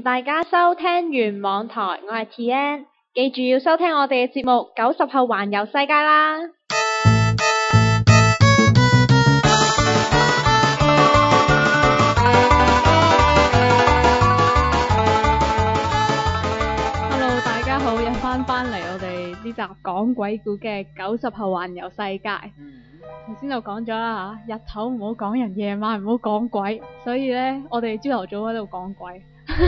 大家收聽原網台，我係 TN， 記住要收聽我哋嘅節目90後環遊世界啦。Hello， 大家好，又翻嚟我哋呢集講鬼故嘅90後環遊世界。頭先就講咗啦嚇，日頭唔好講人，夜晚唔好講鬼，所以咧我哋朝頭早喺度講鬼。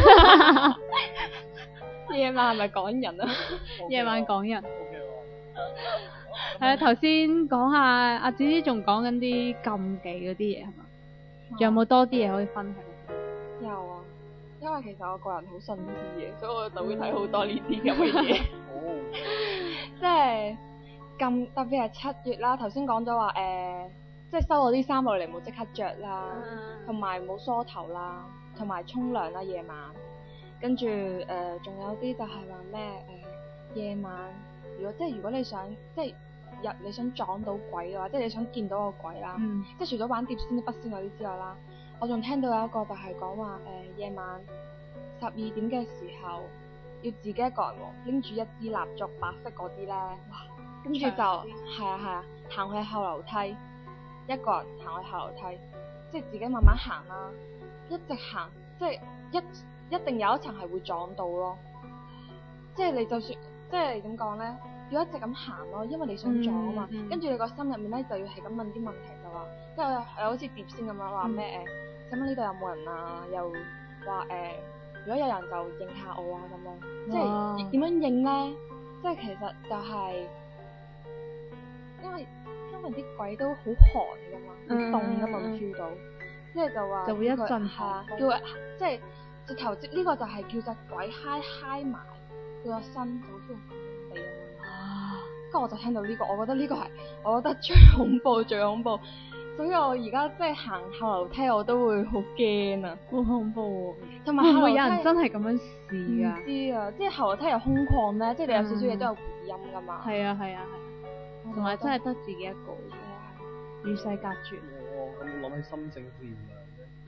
夜晚係咪講人啊？夜晚講人。係啊，頭先講下阿子子仲講緊啲禁忌嗰啲嘢係嘛？仲有冇多啲嘢可以分享？ 有啊，因為其實我個人好信呢啲嘢，所以我就會睇好多呢啲咁嘅嘢。即係咁特別係7月啦，頭先講咗話即係收咗啲衫落嚟冇即刻着啦，同埋冇梳頭啦，同埋沖涼啦夜晚。跟住仲有啲就係話咩夜晚，如果你想即係你想撞到鬼嘅話，即係你想見到個鬼啦，即係除咗玩碟仙、筆仙嗰啲之外啦，我仲聽到有一個就係講話夜晚12點嘅時候，要自己一個人喎，拎住一支蠟燭，白色嗰啲咧，哇！跟住就係啊，行去後樓梯，一個人行去後樓梯，即係自己慢慢行啦，一直行，即係一定有一層係會撞到咯，即係你就算即係點講咧，要一直咁行咯，因為你想撞啊嘛，跟住你個心入面咧就要係咁問啲問題，就話即係好似碟仙咁樣話咩使乜呢度有冇人啊，又話如果有人就應下我啊咁樣，即係點樣應咧？即係其實就係因為啲鬼都好寒噶嘛，好凍噶嘛，住到，即係就話就會一陣嚇，叫即係。直頭呢個就係叫隻鬼嗨埋佢個身，就好似紅地咁樣。跟住我就聽到呢個，我覺得呢個係我覺得最恐怖，所以我而家即係行後樓梯我都會好驚啊，好恐怖喎！同埋會唔會有人真係咁樣試啊？唔知啊，即係後樓梯有空曠咧，即係你有少少嘢都有回音噶嘛。係啊，同埋真係得自己一個，與世隔絕。 咁諗起心正自然涼。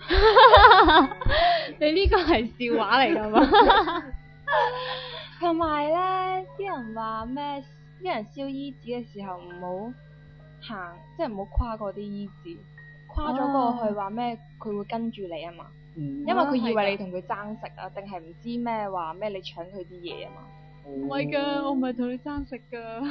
你呢個係笑話嚟㗎嘛？ 同埋咧，啲人話咩？啲人燒衣紙嘅時候唔好行，即係唔好跨過啲衣紙，跨咗過去話咩？佢會跟住你啊嘛。因為佢以為你同佢爭食啊，定係唔知咩話咩？你搶佢啲嘢啊嘛。 唔係㗎，我唔係同你爭食㗎。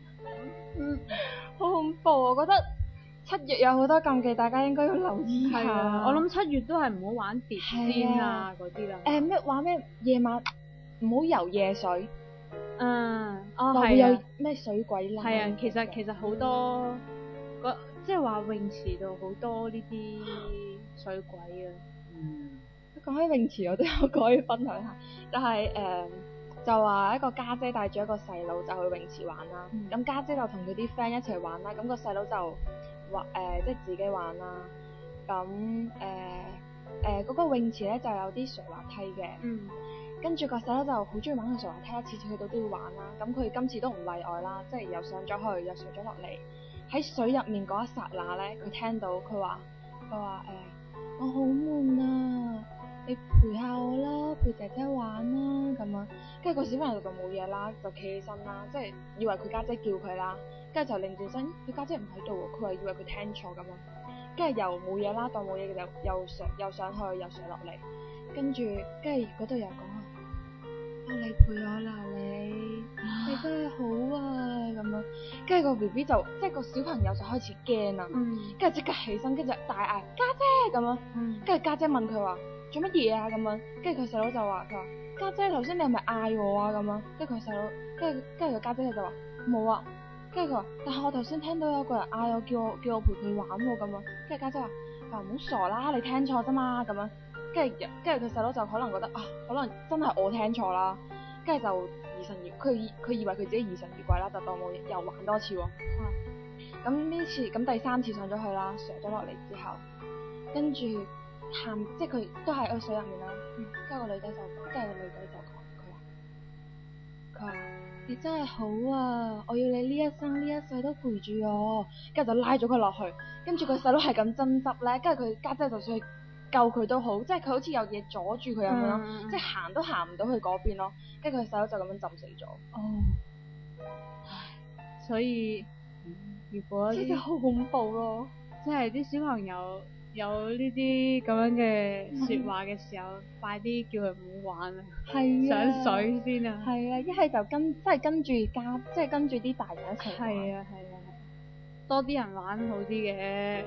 好恐怖啊！我覺得。7月有好多禁忌，大家應該要留意下。 我諗7月都係唔好玩碟仙啊嗰啲啦。 咩話咩夜晚唔好游夜水。 會有咩水鬼啦。 係啊，其實好多即係話泳池度好多呢啲水鬼啊。 講起泳池，我都有個可以分享下，就係就話一個家姐帶住一個細佬就去泳池玩啦。咁家姐就同佢啲 friend 一齊玩啦，咁個細佬就即係自己玩啦。咁嗰個泳池咧就有啲水滑梯嘅。跟住個細佬就好中意玩個水滑梯，次次去到都要玩啦。咁佢今次都唔例外啦，即係又上咗去，又上咗落嚟。喺水入面嗰一剎那咧，佢聽到佢話我好悶啊！你陪下我啦，陪姐姐玩啦咁樣。跟住個小朋友就冇嘢啦，就企起身啦，即係以為佢家姐叫佢啦。跟住就擰轉身，佢家姐唔喺度喎，佢話以為佢聽錯咁樣。跟住又冇嘢啦，當冇嘢嘅又上去又上落嚟。跟住嗰度又講你陪我啦你真係好啊咁樣。跟住個 BB 就即係個小朋友就開始驚啦，跟住即刻起身，跟住大嗌家姐咁樣。跟住家姐問佢話做乜嘢啊咁樣，跟住佢細佬就話家姐頭先你係咪嗌我啊咁樣，跟住佢細佬跟住佢家姐就話冇啊，跟住佢話但係我頭先聽到有個人嗌我叫我陪佢玩喎咁樣，跟住家姐話唔好傻啦，你聽錯啫嘛咁樣，跟住佢細佬就可能覺得可能真係我聽錯啦，跟住就疑神疑佢以為佢自己疑神疑鬼啦，就當冇嘢又玩多次喎。咁呢次咁第3次上咗去啦，上咗落嚟之後，跟住即係佢都喺個水入面啦。跟住個女仔就佢話你真係好啊，我要你呢一生呢一世都陪住我。跟住就拉咗佢落去，跟住個細佬係咁爭執咧，跟住佢家姐就想去救佢都好，即係佢好似有嘢阻住佢咁樣咯，即係行都行唔到去嗰邊咯，跟住佢細佬就咁樣浸死咗。 哦，所以如果真係好恐怖咯， 即係啲小朋友有呢啲咁樣嘅説話嘅時候，快啲叫佢唔好玩啊！ 係上水先啊！ 係啊，一係就跟住即係跟住啲大人一齊玩。 係啊，多啲人玩好啲嘅。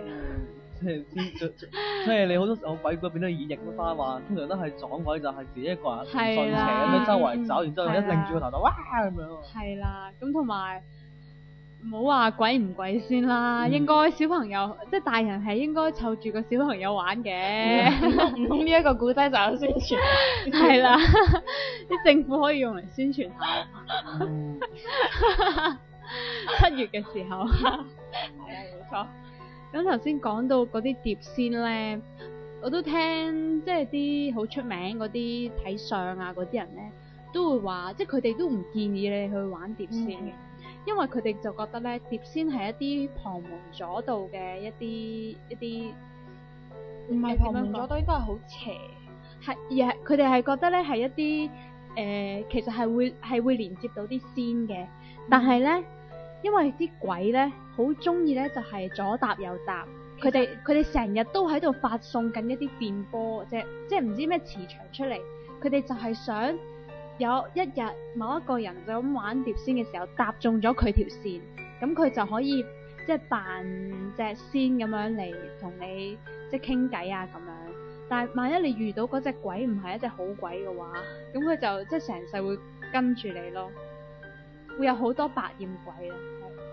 即係你好多時候鬼故變咗演繹翻話，通常都係撞鬼就係自己一個人唔順邪咁樣周圍走，然之後一擰住個頭就哇咁樣。 係啦，咁同埋唔好話鬼唔鬼先啦，應該小朋友即係大人係應該湊住個小朋友玩嘅。 唔通呢一個古仔就有宣傳？ 係啦，啲政府可以用嚟宣傳下。7月嘅時候。係啊，冇錯。咁頭先講到嗰啲碟仙咧，我都聽即係啲好出名嗰啲睇相啊嗰啲人咧，都會話，即係佢哋都唔建議你去玩碟仙嘅，因為佢哋就覺得咧碟仙係一啲旁門左道嘅一啲， 唔係旁門左道，應該係好邪。 係而係佢哋係覺得咧係一啲其實係會連接到啲仙嘅，但係咧。因為啲鬼咧好中意咧就係左搭右搭，佢哋成日都喺度發送緊一啲電波，即係唔知咩磁場出嚟，佢哋就係想有一日某一個人就咁玩碟仙嘅時候搭中咗佢條線，咁佢就可以即係扮隻仙咁樣嚟同你即係傾偈啊咁樣。但係萬一你遇到嗰隻鬼唔係一隻好鬼嘅話，咁佢就即係成世會跟住你咯。會有好多百厭鬼啊！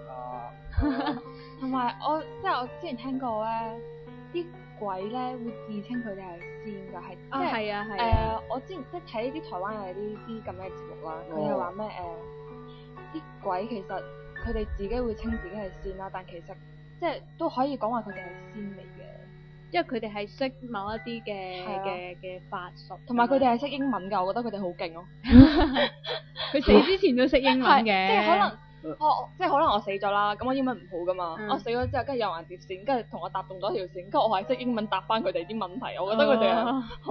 同埋我之前聽過咧，啲鬼咧會自稱佢哋係仙㗎，係我之前即係睇啲台灣有啲咁嘅節目啦，佢哋話咩啲鬼其實佢哋自己會稱自己係仙啦，但其實即係都可以講話佢哋係仙嚟嘅。 因為佢哋係識某一啲嘅法術， 同埋佢哋係識英文㗎，我覺得佢哋好勁咯。 佢死之前都識英文嘅， 即係可能我死咗啦，咁我英文唔好㗎嘛，我死咗之後跟住有人碟線，跟住同我搭中咗條線，跟住我係識英文答翻佢哋啲問題，我覺得佢哋係好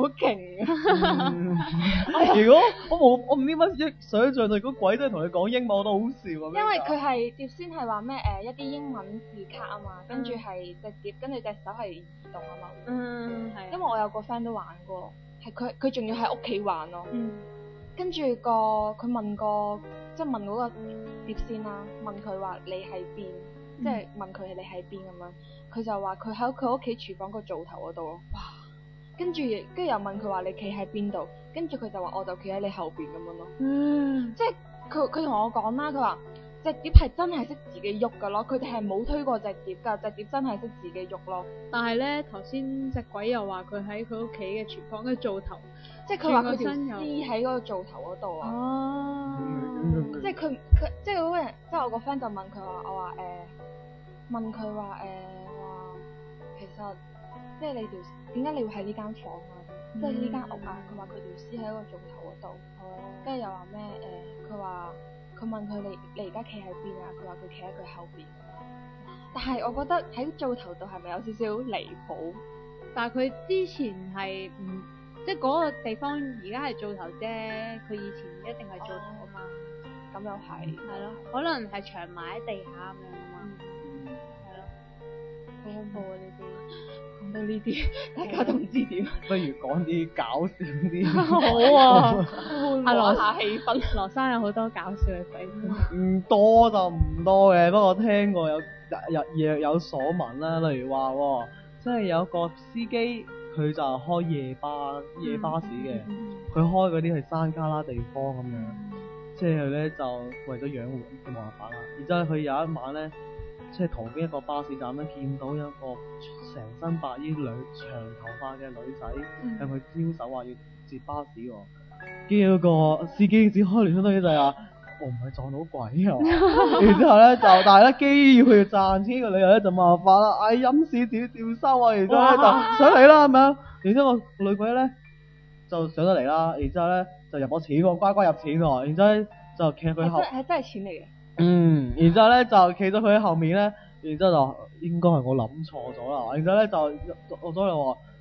勁。 如果我唔知乜想像到，如果鬼都係同你講英文，我都好笑啊。 因為佢係碟仙係話咩一啲英文字卡啊嘛，跟住係隻碟，跟住隻手係移動啊嘛。係。因為我有個 friend 都玩過，係佢仲要喺屋企玩咯。跟住佢問嗰個碟仙啦，問佢話你喺邊，即係問佢你喺邊咁樣，佢就話佢喺佢屋企廚房個灶頭嗰度咯。哇！跟住又問佢話你企喺邊度，跟住佢就話我就企喺你後邊咁樣咯。即係佢同我講啦，佢話隻碟係真係識自己喐噶咯，佢哋係冇推過隻碟噶，隻碟真係識自己喐咯。 但係咧頭先隻鬼又話佢喺佢屋企嘅廚房嘅灶頭， 即係佢話佢條屍喺嗰個灶頭嗰度啊。哦。即係佢即係嗰個人，即係我個 friend 就問佢話，我話問佢話其實即係你條點解你會喺呢間房啊？即係呢間屋啊？佢話佢條屍喺個灶頭嗰度。跟住又話咩佢問佢你而家企喺邊啊？佢話佢企喺佢後邊。但係我覺得喺灶頭度係咪有少少離譜？ 但係佢之前係唔即係嗰個地方而家係灶頭啫，佢以前一定係灶頭啊嘛。 咁又係咯，可能係長埋喺地下咁樣啊嘛。係咯，好恐怖啊！呢啲講到呢啲，大家都唔知點。 不如講啲搞笑啲。 好啊，阿羅下氣氛。羅生有好多搞笑嘅鬼故。 唔多就唔多嘅，不過我聽過若有所聞啦。例如話即係有個司機，佢就開夜巴士嘅，佢開嗰啲係山卡拉地方咁樣。即係佢咧就為咗養活冇辦法啦，然之後佢有一晚咧，即係途經一個巴士站咧，見到有一個成身白衣長頭髮嘅女仔向佢招手話要接巴士喎，跟住嗰個司機只開聯想到嘢就係話，我唔係撞到鬼啊！然之後咧但係咧基於佢要賺錢嘅理由咧就冇辦法啦，陰事照收啊！然之後咧就上嚟啦咁樣，然之後個女鬼咧就上得嚟啦，然之後咧就入咗錢喎，乖乖入錢喎，然之後咧就企喺佢後， 係真係錢嚟嘅。 然之後咧就企咗佢喺後面咧，然之後就應該係我諗錯咗啦，然之後咧就落咗嚟話，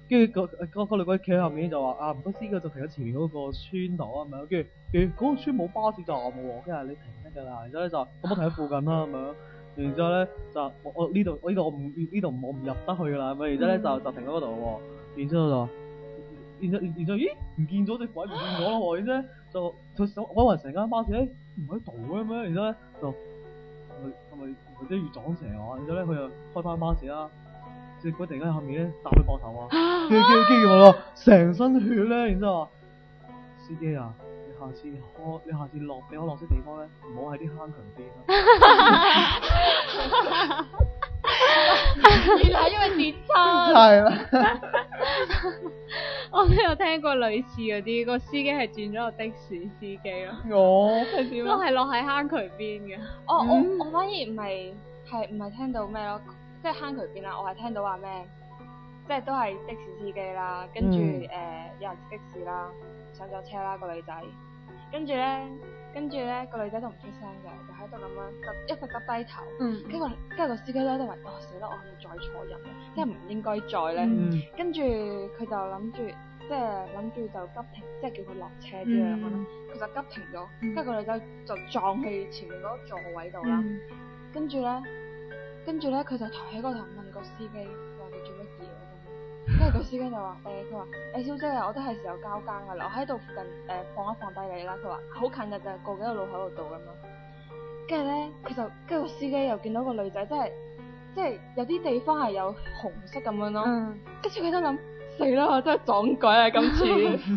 跟住個女鬼企喺後面就話啊，唔該司機就停喺前面嗰個村度啊咁樣，跟住嗰個村冇巴士站喎，跟住你停得㗎啦，然之後咧就咁我停喺附近啦咁樣，然之後咧就我呢度我唔入得去㗎啦咁樣，然之後咧就停喺嗰度喎，然之後就。然之後咦唔見咗隻鬼唔見咗咯喎，然之後咧就佢想揾勻成間巴士咧唔喺度嘅咩？然之後咧就係咪即係遇撞邪啊？然之後咧佢就開翻巴士啦，隻鬼突然間喺後面咧搭佢膊頭啊，跟住我話成身血咧，然之後話司機啊，你下次落俾我落啲地方咧，唔好喺啲坑渠邊啊！ 原來係因為跌親。 係啦。 我都有聽過類似嗰啲，個司機係轉咗個的士司機咯。 係點都係落喺坑渠邊嘅。 我反而唔係聽到咩咯，即係坑渠邊啦，我係聽到話咩，即係都係的士司機啦，跟住有人的士啦，上咗車啦個女仔，跟住咧個女仔都唔出聲嘅，就喺度咁樣一直急低頭，跟住個司機咧喺度話死啦，我係咪載錯人啊？即係唔應該載咧，跟住佢就諗住就急停，即係叫佢落車之類咁樣，佢就急停咗，跟住個女仔就撞去前面嗰個座位度啦，跟住咧佢就抬起個頭問個司機話你做乜嘢啊？跟住個司機就話佢話小姐啊，我都係時候交更㗎啦，我喺度附近放一放低你啦。佢話好近㗎，就係過幾個路口度咁樣。跟住咧跟住個司機又見到個女仔，即係有啲地方係有紅色咁樣咯。跟住佢都諗死啦，我真係撞鬼啊今次。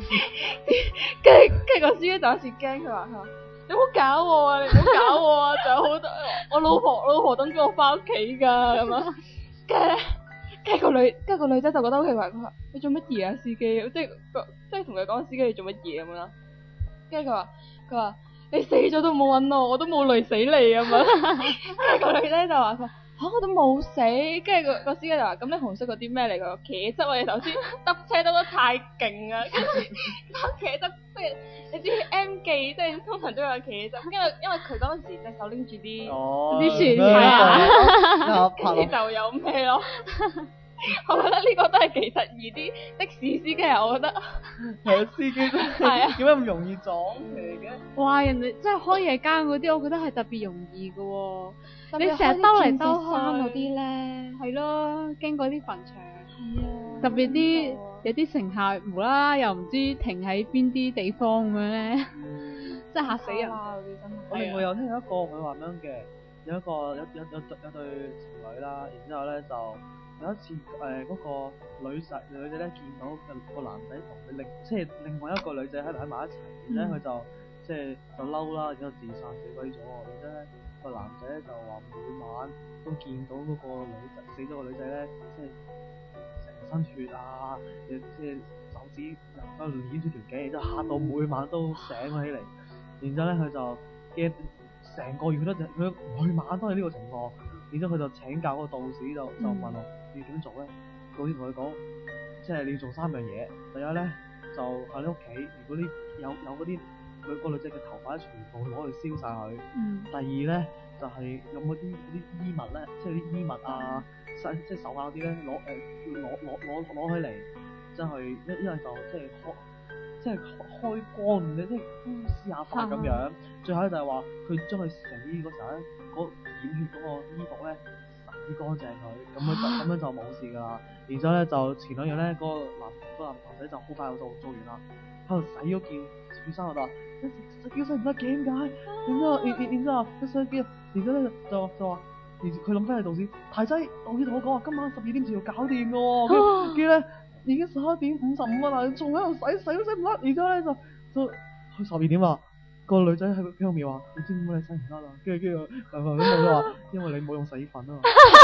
跟住個司機就有時驚，佢話你唔好搞我啊！你唔好搞我啊！仲有好多我老婆等住我翻屋企㗎咁啊。跟住個女仔就覺得好奇怪，佢話你做乜嘢啊司機？即係同佢講司機你做乜嘢咁啦。跟住佢話你死咗都冇揾我都冇累死你咁樣。跟住個女仔就話我都冇死。跟住個司機就話咁你紅色嗰啲咩嚟㗎？茄汁啊！你頭先揼車揼得太勁啊！跟住茄汁即係你知 M 記即係通常都有茄汁，因為佢嗰陣時隻手拎住啲船係啊，跟住就有咩咯。我覺得呢個都係幾得意啲的士司機啊！我覺得係啊，司機真係點解咁容易撞嚟嘅？ 哇！人哋即係開夜更嗰啲，我覺得係特別容易嘅喎。你成日兜嚟兜去嗰啲咧，係咯，經過啲墳場，係啊，特別啲有啲乘客無啦啦又唔知停喺邊啲地方咁樣咧，真係嚇死人。 我另外有聽到一個佢話咁樣嘅，有對情侶啦，然之後咧就。有一次嗰個女仔咧見到個男仔同佢另外一個女仔喺埋一齊，然之後佢就嬲啦，然之後自殺死鬼咗。然之後咧個男仔咧就話每晚都見到嗰個死咗個女仔咧，即係成身血啊，即係手指又攆住條頸，然之後嚇到每晚都醒咗起嚟。然之後咧佢就驚成個月佢每晚都係呢個情況。然之後佢就請教個道士就問我你要點做咧？道士同佢講，即係你要做3樣嘢。第一咧就喺你屋企，如果你有嗰啲個女仔嘅頭髮全部攞去燒晒佢。第二咧就係有冇啲衣物咧，即係啲衣物啊，即係手下嗰啲咧攞起嚟，即係一係就即係開光嘅，即係施下法咁樣。最後咧就係話佢將佢死嗰時候咧，染血嗰個衣服咧洗乾淨佢，咁樣就冇事㗎啦。然之後咧就前2日咧嗰個男仔就好快就做完啦，喺度洗咗件血衫嗰度，洗衫唔得嘅點解？然之後佢洗件，然之後咧就話，佢諗翻係道士，太仔道士同我講話今晚12點就要搞掂㗎喎，跟住咧已經11點55啦，仲喺度洗都洗唔甩，然之後咧就去12點啦。個女仔喺佢後面話：你知唔知你洗唔甩啦？跟住男朋友都話：因為你冇用洗衣粉啊嘛。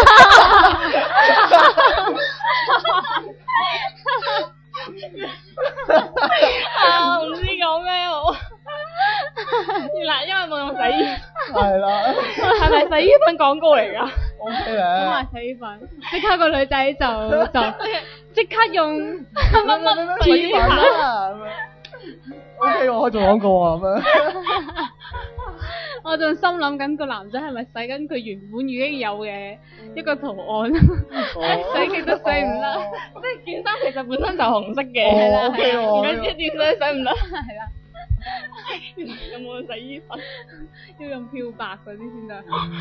唔知講咩好。原來因為冇用洗衣粉。係啦。係咪洗衣粉廣告嚟㗎 ？O K 咧。 咁話洗衣粉，即刻個女仔就即刻用乜洗衣粉啊！O K， 我可以做廣告啊咁樣。 我仲心諗緊個男仔係咪洗緊佢原本已經有嘅一個圖案，洗極都洗唔甩，即係件衫其實本身就紅色嘅， 哦係啦， OK 喎唔緊知點洗洗唔得， 係啦， 有冇洗衣粉？ 要用漂白嗰啲先得，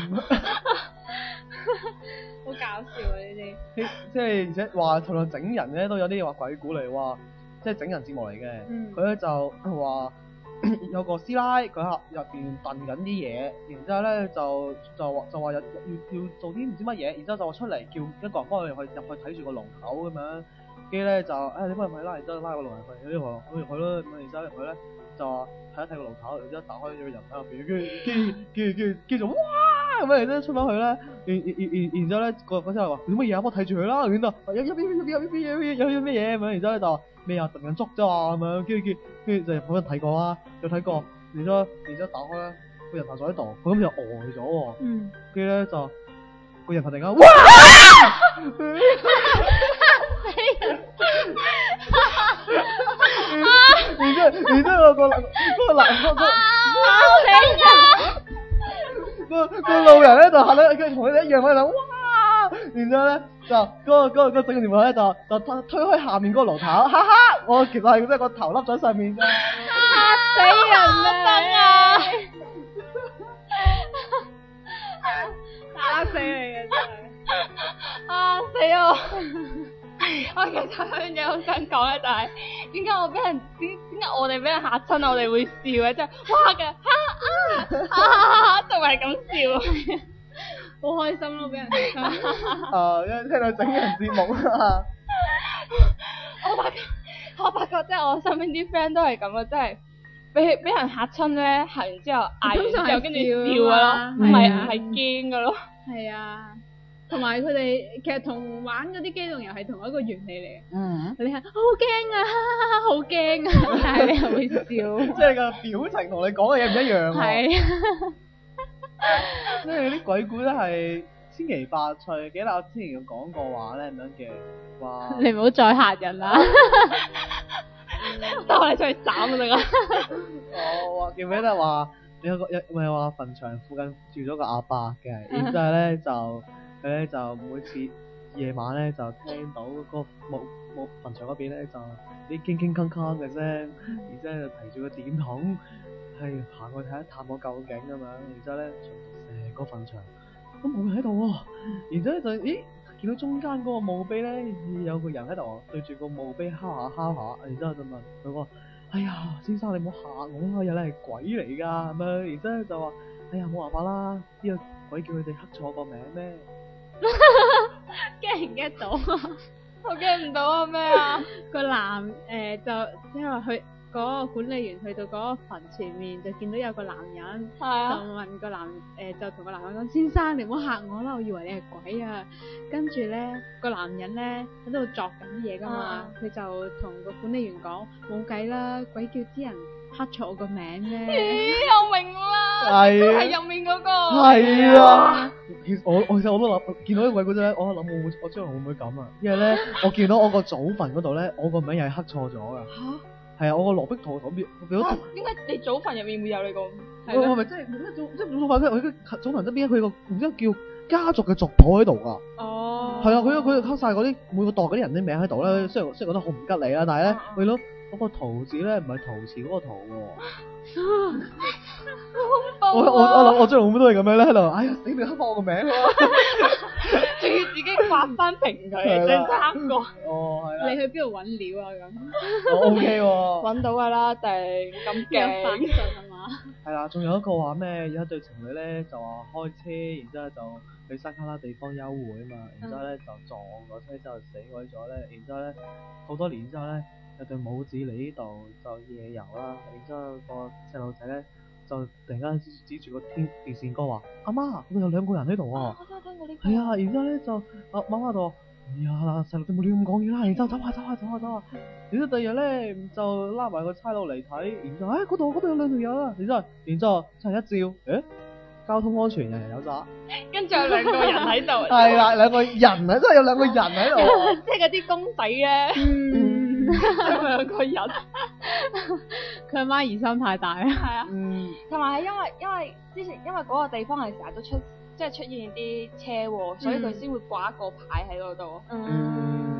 好搞笑啊呢啲。 即係而且話同埋整人咧都有啲話鬼故嚟話，即係整人節目嚟嘅。佢咧就話有個師奶，佢喺入邊燉緊啲嘢，然之後咧就話要做啲唔知乜嘢，然之後就話出嚟叫一個人幫佢入去睇住個龍頭咁樣，跟住咧就你幫佢去啦，然之後拉個龍人去，呢個咁入去咯，咁然之後入去咧就話睇一睇個龍頭，然之後打開咗個人喺入邊，跟住就哇咁樣，然之後出翻去咧，然之後咧嗰時候話做乜嘢啊？幫我睇住佢啦，然之後有咩嘢咁樣，然之後咧就咩啊燉緊粥啫嘛咁樣，跟住就好多人睇過啦，有睇過，然之後打開咧個人頭坐喺度，佢咁就呆咗喎，跟住咧就個人頭突然間哇！然之後個路人咧就嚇咧，跟住同佢哋一樣喺度哇！然之後咧就嗰個整個節目咧就推開下面嗰個爐頭，哈哈！我其實係即係個頭笠咗上面啫， 嚇死人啊！打死你嘅真係， 啊死我！我其實有樣嘢好想講咧，就係點解我哋俾人嚇親，我哋會笑嘅，即係哇嘅仲係咁笑， 好開心咯，俾人嚇親。 因為聽到整人節目啊！ 我發覺即係我身邊啲 friend 都係咁啊，即係俾人嚇親咧，嚇完之後嗌完之後跟住笑噶咯，唔係驚噶咯。 係啊。同埋佢哋其實同玩嗰啲機動遊係同一個原理嚟嘅。佢哋係好驚啊，好驚啊，但係你又會笑。 即係個表情同你講嘅嘢唔一樣喎。 係。 即係啲鬼故都係千奇百趣。記得我之前有講過話咧咁樣嘅話。 你唔好再嚇人啦！ 得我哋出去斬得啦。 我記唔記得話有咪話墳場附近住咗個阿伯嘅，然之後咧就。佢咧就每次夜晚咧就聽到嗰個墓墳場嗰邊咧就啲鏗鏗鏗鏗嘅聲，然之後就提住個電筒係行過去睇一探個究竟咁樣，然之後咧成個墳場都冇人喺度喎，然之後就咦見到中間嗰個墓碑咧有個人喺度對住個墓碑敲下，然之後就問佢話：哎呀，先生你唔好嚇我啦，有你係鬼嚟㗎咁樣，然之後就話：哎呀冇辦法啦，呢個鬼叫佢哋刻錯個名咩？ 驚唔驚到啊？ 我驚唔到啊咩啊？ 個男就因為去嗰個管理員去到嗰個墳前面，就見到有個男人，就問個就同個男人講：先生你唔好嚇我啦，我以為你係鬼啊！跟住咧個男人咧喺度作緊嘢㗎嘛，佢就同個管理員講：冇計啦，鬼叫啲人刻錯我個名咧。 咦，我明啦，係入面嗰個。 係啊，其實我都諗見到啲鬼故仔，我諗我將來會唔會咁啊？因為咧，我見到我個祖墳嗰度咧，我個名又係刻錯咗噶。嚇！係啊，我個羅碧圖邊變咗。 點解你祖墳入面會有你個？ 係咪即係祖墳我祖墳側邊佢個唔知叫家族嘅族譜喺度噶。哦。係啊，佢刻晒嗰啲每個代嗰啲人啲名喺度咧，雖然覺得好唔吉利啦，但係咧為咗嗰個圖字咧唔係陶瓷嗰個圖喎。我將來會唔會都係咁樣咧喺度？哎呀，死你刻翻我個名喎！ 仲要自己刮翻平佢，再三個。 哦，係啦。 你去邊度揾料啊？咁 ？O K 喎。 揾到㗎啦，定咁勁。 發信係嘛？ 係啦，仲有一個話咩？有一對情侶咧就話開車，然之後就去山卡拉地方幽會啊嘛，然之後咧就撞個車之後死鬼咗咧，然之後咧好多年之後咧有對母子嚟呢度就夜遊啦，然之後個細路仔咧就突然間指住個電線杆話：阿媽，嗰度有兩個人喺度啊！ 我真係聽過呢個。 係啊，然之後咧就媽媽就話：哎呀，細路仔冇亂咁講嘢啦，然之後走啊！然之後第二日咧就拉埋個差佬嚟睇，然之後嗰度有兩條友啦，然之後真係一照，交通安全人人有責， 跟住有兩個人喺度。 係啦，兩個人啊，真係有兩個人喺度， 即係嗰啲公仔咧。兩個人。 佢阿媽疑心太大啦。 係啊。同埋係因為之前嗰個地方係成日都出現啲車禍，所以佢先會掛一個牌喺嗰度。超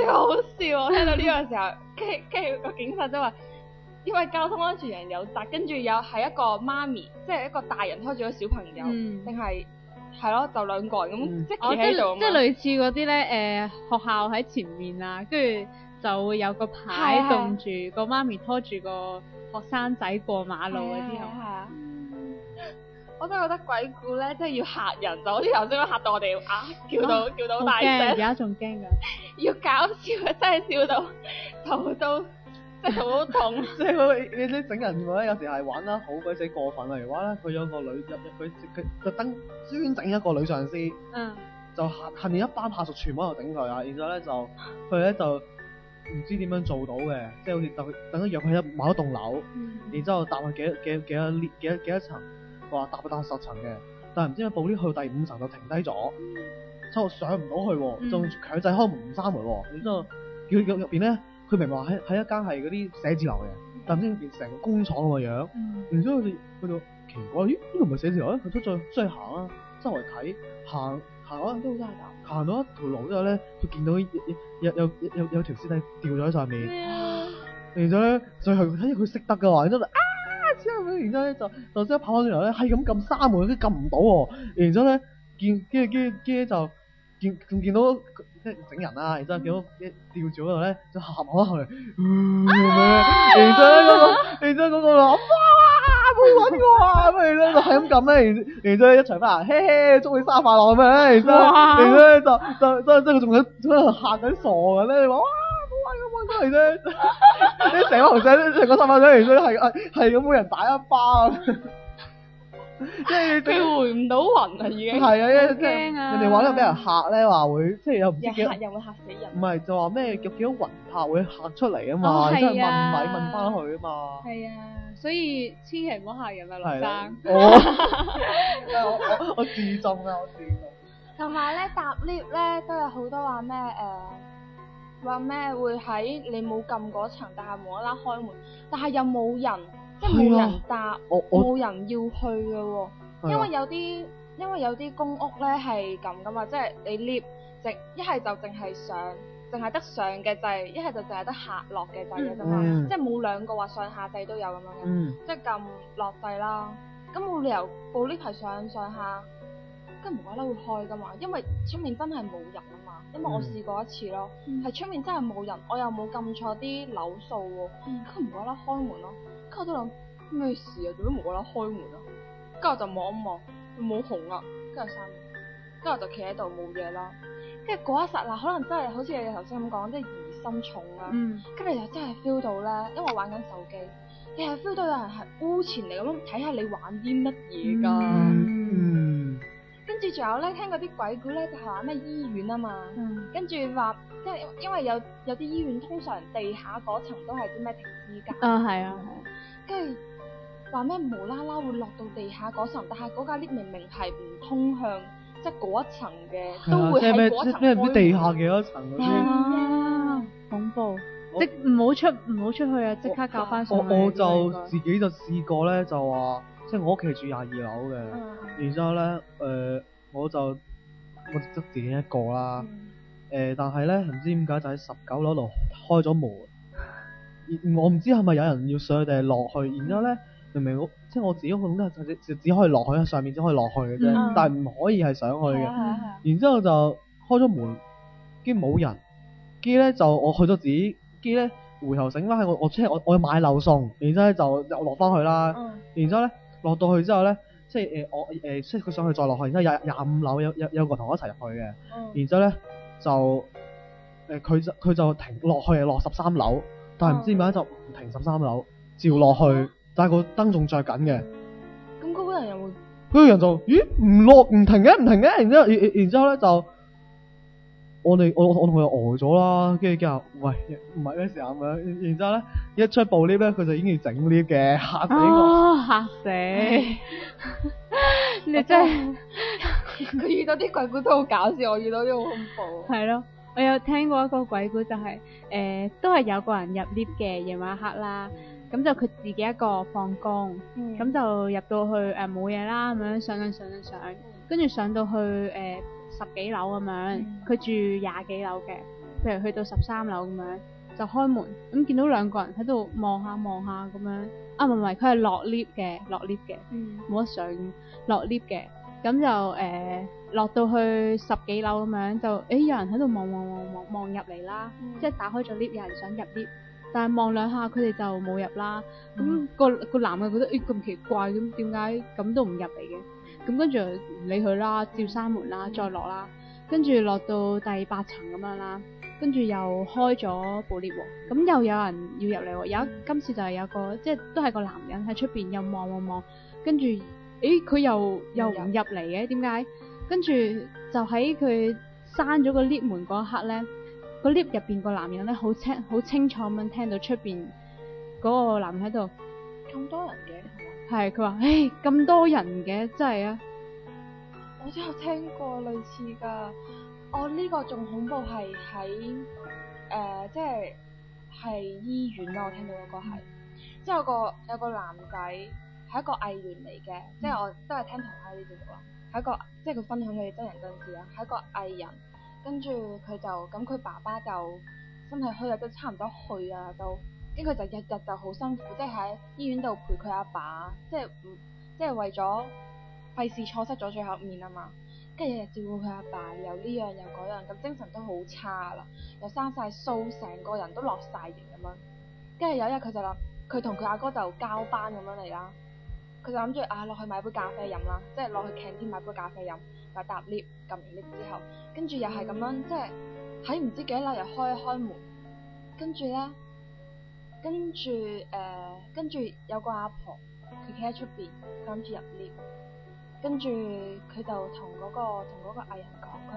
超好笑！我聽到呢個時候，跟住個警察都話，因為交通安全人有責，跟住有係一個媽咪，即係一個大人拖住個小朋友，定係咯，就兩個人咁即係企喺度， 即係類似嗰啲咧學校喺前面啊，跟住就會有個牌棟住個媽咪拖住個學生仔過馬路嗰啲係啊。 我真係覺得鬼故咧，真係要嚇人，就好似頭先咁嚇到我哋叫到好大聲， 而家仲驚㗎。 要搞笑，真係笑到頭都即係頭好痛。 即係你啲整人咧，有時係玩得好鬼死過分。例如話咧，佢有個女佢特登專整一個女上司，就下面一班下屬全部喺度頂佢啊，然之後咧就佢咧就唔知點樣做到嘅，即係好似等佢約佢某一棟樓，然之後搭去幾多層。話搭10層嘅，但係唔知點解部 lift 去第5層就停低咗，之後上唔到去喎，仲強制開門唔閂門喎，然之後叫入邊咧，佢明明話喺一間係嗰啲寫字樓嘅，但唔知入邊成個工廠咁嘅樣，然之後佢就奇怪，咦呢個唔係寫字樓咧？佢出去行啊，周圍睇行啊，都好真係行到一條路之後咧，佢見到有條屍體吊咗喺上面，然之後咧最後睇住佢識得嘅話，然之後然之後咧就即刻跑翻轉頭咧，係咁撳閂門，都撳唔到喎。然之後咧見到即係整人啦，然之後見到吊住嗰度咧，就行開後嚟，然之後嗰個話哇冇揾過啊，咁然之後就係咁撳咧，然之後一齊翻嚟，嘿嘿，祝你生日快樂咁樣，然之後咧就佢仲喺度嚇緊傻嘅咧，你話哇！咁嚟啫，啲成個成個三百仔嚟啫，係咁冇人打一巴，即係佢回唔到魂啊，已經係啊，即係人哋話咧俾人嚇咧，話會即係有唔知幾嚇人會嚇死人， 唔係就話咩有幾多魂魄會嚇出嚟啊嘛，即係問翻佢啊嘛， 係啊，所以千祈唔好嚇人啊，陸生。 我自重啊，我自重。 同埋咧搭 lift 咧都有好多話咩話咩會喺你冇撳嗰層，但係無啦啦開門，但係又冇人，即係冇人搭，冇人要去嘅喎。因為有啲公屋咧係咁噶嘛，即係你 lift 一係就淨係得上嘅掣，一係就淨係得下落嘅掣嘅啫嘛，即係冇兩個話上下掣都有咁樣嘅，即係撳落掣啦。咁冇理由部 lift 係上下，跟無啦啦會開噶嘛，因為出面真係冇人啊嘛。因為我試過一次咯，係出面真係冇人，我又冇撳錯啲樓數喎，佢無啦啦開門咯，跟住我都諗咩事啊？做咩無啦啦開門啊？跟住我就望一望，冇紅啊，跟住閂門，跟住我就企喺度冇嘢啦。跟住嗰一剎那，可能真係好似你頭先咁講，即係疑心重啦。跟住就真係 feel 到咧，因為我玩緊手機，你係 feel 到有人係烏前嚟咁睇下你玩啲乜嘢㗎。跟住仲有咧，聽嗰啲鬼故咧，就係話咩醫院啊嘛，跟住話即係因為有啲醫院通常地下嗰層都係啲咩停屍間， 係啊， 跟住話咩無啦啦會落到地下嗰層，但係嗰架 lift 明明係唔通向即係嗰一層嘅，都會喺嗰層開。 唔知地下幾多層嗰啲， 恐怖！即唔好出去啊！即刻教翻上去。 我就自己就試過咧，就話即係我屋企住22樓嘅，然之後咧我就自己一個啦，但係咧唔知點解就喺19樓度開咗門，我唔知係咪有人要上去定係落去，然之後咧明明即係我自己個窿就只可以落去，上面只可以落去嘅啫，但係唔可以係上去嘅，然之後就開咗門，跟住冇人，跟住咧就我去咗自己，跟住咧回頭醒翻喺我要買漏餸，然之後咧就又落翻去啦，然之後咧落到去之後咧。即係即係佢上去再落去，然之後25樓有個同我一齊入去嘅，然之後咧就佢就停落去落13樓，但係唔知點解就唔停13樓，照落去，但係個燈仲着緊嘅。 咁嗰個人有冇？ 嗰個人就咦唔停嘅，然之後咧就我同佢就呆咗啦，跟住叫喂唔係咩事咁樣，然之後咧一出部 lift 咧佢就已經要整 lift 嘅，嚇死我！ 嚇死！你真係佢遇到啲鬼故都好搞笑，我遇到啲好恐怖。 係咯，我有聽過一個鬼故就係都係有個人入 lift 嘅，夜晚黑啦，咁就佢自己一個放工，咁就入到去冇嘢啦，咁樣上，跟住上到去10幾樓咁樣，佢住20幾樓嘅， 譬如去到13樓咁樣就開門，咁見到兩個人喺度望下咁樣，啊唔係，佢係落 lift 嘅，冇得上落 lift 嘅，咁就落到去10幾樓咁樣，就有人喺度望入嚟啦，即係打開咗 lift，有人想入 lift，但係望兩下佢哋就冇入啦，咁個男嘅覺得咁奇怪，咁點解咁都唔入嚟嘅？咁跟住唔理佢啦，照閂門啦，再落啦，跟住落到第8層咁樣啦，跟住又開咗部 lift 喎，咁又有人要入嚟喎，今次就係有個即係都係個男人喺出邊又望，跟住佢又唔入嚟嘅，點解？跟住就喺佢閂咗個 lift 門嗰一刻咧，個 lift 入邊個男人咧好清楚咁樣聽到出邊嗰個男人喺度咁多人嘅。 係，佢話咁多人嘅，真係啊！ 我都有聽過類似㗎。我呢個仲恐怖係喺即係醫院啦。我聽到嗰個係，即係有個男仔係一個藝員嚟嘅，即係我都係聽同學呢啲節目啦。係一個即係佢分享佢哋真人真事啦，係一個藝人。跟住佢就咁，佢爸爸就身體虛啊，都差唔多去啊都。跟住佢就日日就好辛苦，即係喺醫院度陪佢阿爸，即係為咗費事錯失咗最後一面啊嘛。跟住日日照顧佢阿爸，又呢樣又嗰樣，咁精神都好差啦，又生晒鬚，成個人都落晒型咁樣。跟住有一日佢就諗，佢同佢阿哥就交班咁樣嚟啦。佢就諗住落去買杯咖啡飲啦，即係落去 canteen 買杯咖啡飲，就搭 lift， 撳完 lift 之後，跟住又係咁樣，即係喺唔知幾多樓又開門，跟住咧。跟住有個阿婆，佢企喺出邊，佢諗住入 lift， 跟住佢就同嗰個藝人講，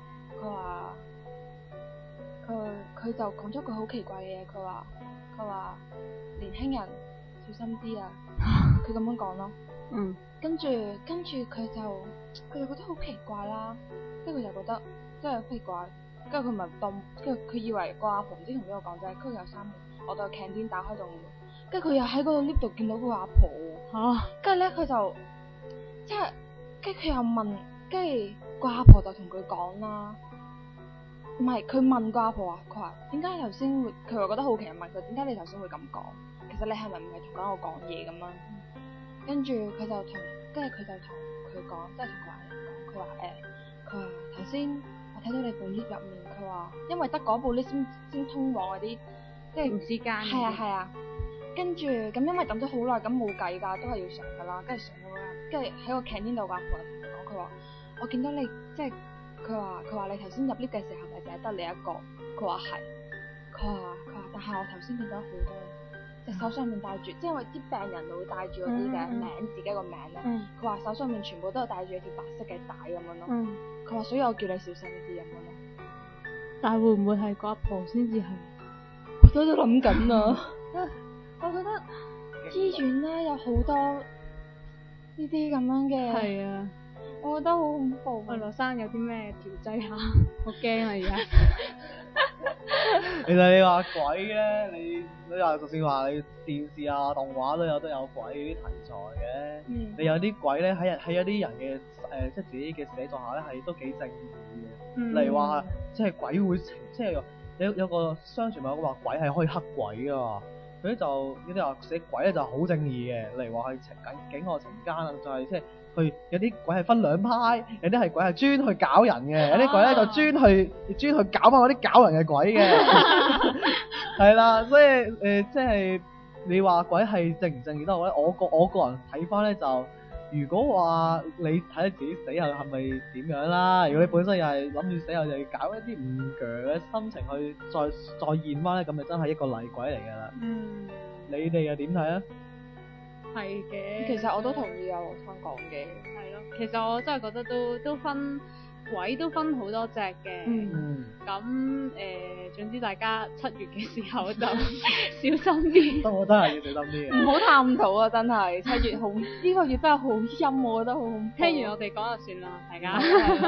佢就講咗句好奇怪嘅嘢，佢話年輕人小心啲啊，佢咁樣講咯。跟住佢就覺得好奇怪啦，跟住佢就覺得真係好奇怪，跟住佢咪當，跟住佢以為個阿婆唔知同邊個講啫，跟住又閂門。我到 canteen 打開度，跟住佢又喺嗰個 lift 度見到個阿婆喎，跟住咧佢就即係，跟住佢又問，跟住個阿婆就同佢講啦，唔係佢問個阿婆話，佢話點解頭先會，佢話覺得好奇，問佢點解你頭先會咁講，其實你係咪唔係同緊我講嘢咁樣？跟住佢就同佢講，即係同個藝人講，佢話頭先我睇到你部 lift 入面，佢話因為得嗰部 lift 先通往嗰啲。即係唔知間，係啊，跟住咁因為等咗好耐，咁冇計㗎，都係要上㗎啦，跟住上咗啦，跟住喺個 canteen 度個阿婆同佢講，佢話我見到你，即係佢話你頭先入 lift 嘅時候咪淨係得你一個，佢話係，佢話但係我頭先見到好多隻手上面戴住，即係因為啲病人就會戴住嗰啲嘅名，自己個名咧，佢話手上面全部都係戴住一條白色嘅帶咁樣咯，佢話所以我叫你小心啲咁樣咯， 但係會唔會係個阿婆先至係？ 我都諗緊啊！我覺得醫院咧有好多呢啲咁樣嘅， 係啊， 我覺得好恐怖。 喂，羅生有啲咩調劑下？我驚啊而家。 其實你話鬼咧，你話就算話你電視啊、動畫都有鬼啲題材嘅。你有啲鬼咧喺有啲人嘅即係自己嘅寫作下咧係都幾正義嘅。例如話即係鬼會即係。有個相傳有個話鬼係可以黑鬼噶嘛，佢啲就有啲話寫鬼咧就好正義嘅，例如話去境外懲奸啊，就係即係佢有啲鬼係分兩派，有啲係鬼係專去搞人嘅，有啲鬼咧就專去搞翻嗰啲搞人嘅鬼嘅，係啦，所以即係你話鬼係正唔正義都好咧，我個人睇翻咧就。如果話你睇自己死後係咪點樣啦？如果你本身又係諗住死後就要搞一啲唔鋸嘅心情去再現翻咧，咁就真係一個厲鬼嚟㗎啦。你哋又點睇啊？ 係嘅。 其實我都同意阿羅生講嘅。 係咯，其實我真係覺得都分鬼都分好多隻嘅。咁總之大家7月嘅時候就小心啲。 我真係要小心啲嘅。 唔好探討啊！真係7月好呢個月真係好陰，我覺得好恐怖。 聽完我哋講就算啦，大家。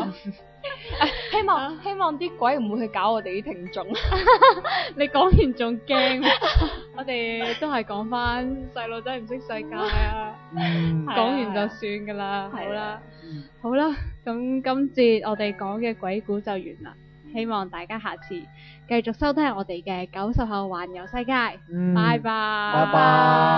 希望啲鬼唔會去搞我哋啲聽眾。 你講完仲驚？我哋都係講翻細路仔唔識世界啊。講完就算㗎啦。好啦，咁今節我哋講嘅鬼故就完啦。 希望大家下次繼續收聽我哋嘅90後環遊世界。拜拜。 拜拜。